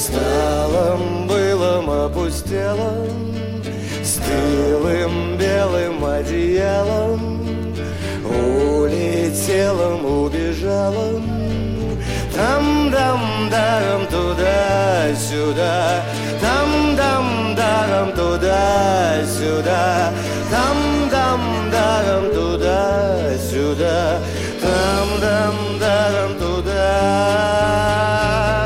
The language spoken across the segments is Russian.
Сталом былым опустелым, стылым белым одеялом, улетелым, убежалом, там-дам-даром туда-сюда, там-дам-даром туда-сюда, там-дам-даром туда-сюда, там-дам-даром туда.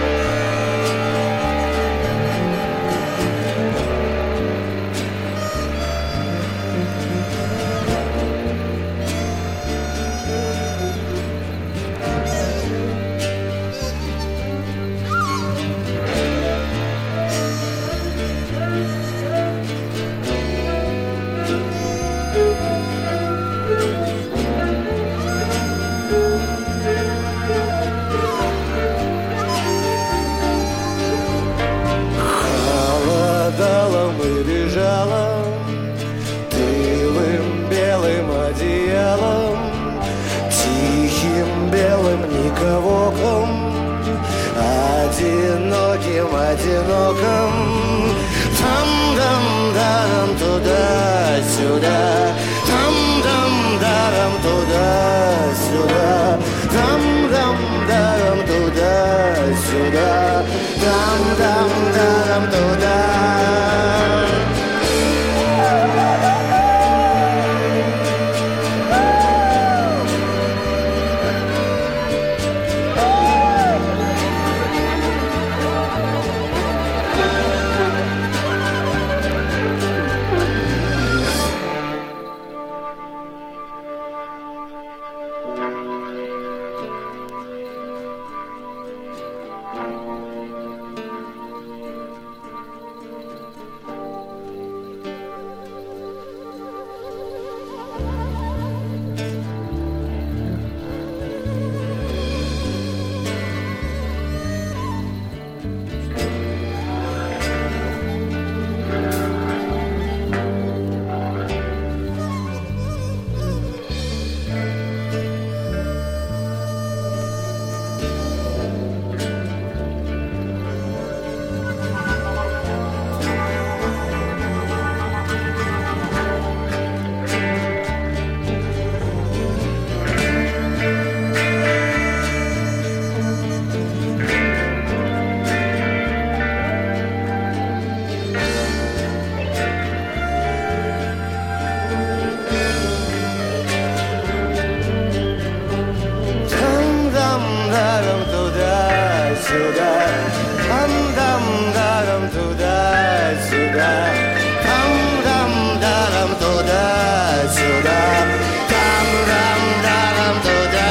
Холодало и бежало тылым белым одеялом, тихим белым никогоком, одиноким, одиноком, там-дам-даром туда-сюда, там-дам-даром туда-сюда, там-дам-даром туда-сюда, там-дам-даром туда. Там-дам-даром туда-сюда, там-дам-даром туда-сюда, там-дам-даром туда-сюда, там-дам-даром туда.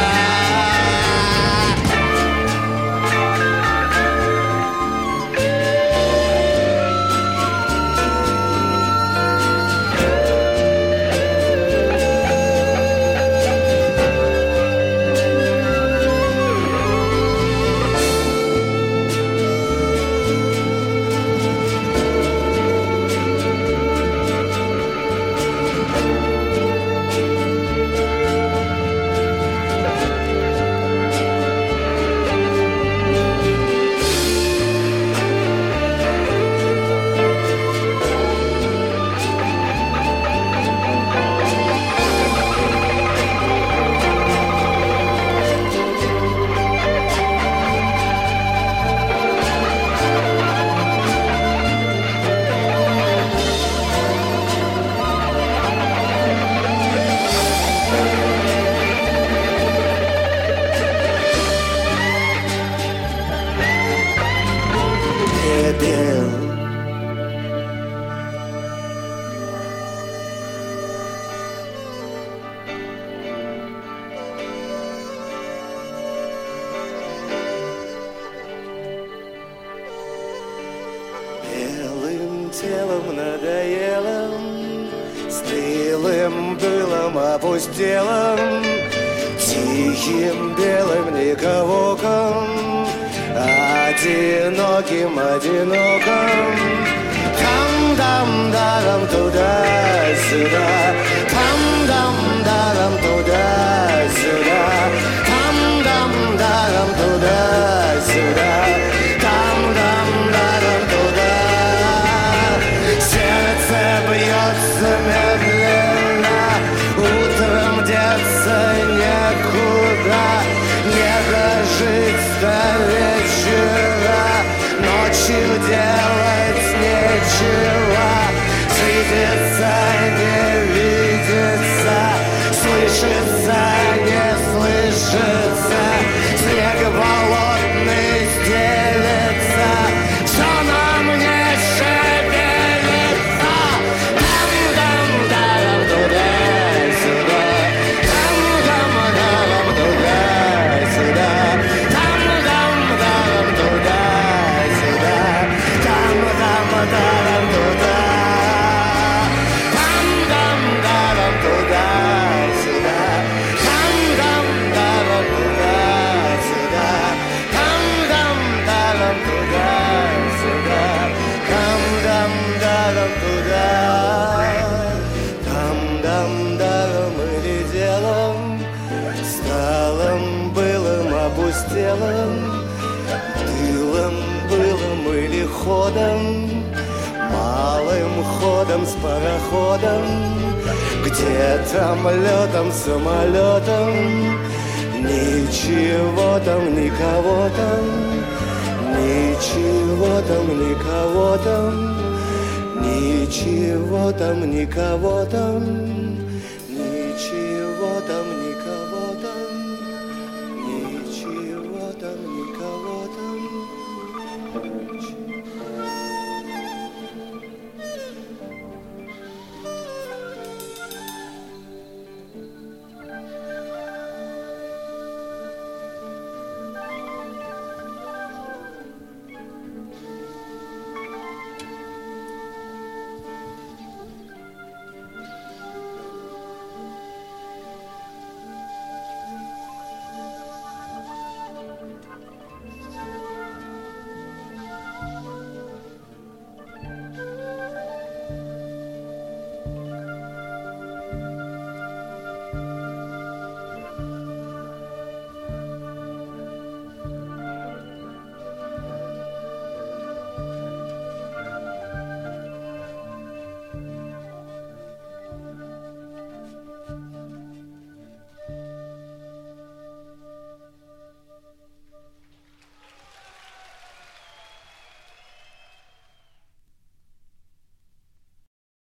Телом надоелым, стылым былым опустелым, тихим белым никогоком, одиноким, одиноком, там-дам-даром туда-сюда, там-дам-даром туда-сюда, там-дам-даром туда-сюда, там-дам. ночью делать нечего. Светится, не видится, слышится, не слышится. Снег болотный стелется, все на мне шевелится. Там-дам-дарам туда-сюда, там-дам-дарам туда-сюда, там-дам-дарам туда-сюда, там-дам-дарам туда. Там-дам-дарам туда-сюда, там-дам-дарам туда-сюда, там-дам-дарам туда-сюда, там-дам-дарам туда. Там-дам-дарам или делом, сталом, былым, опустелым, тылом, былым или ходом, малым ходом с пароходом, где там летом, самолетом, ничего там, никого там, ничего там, никого там, ничего там, никого там.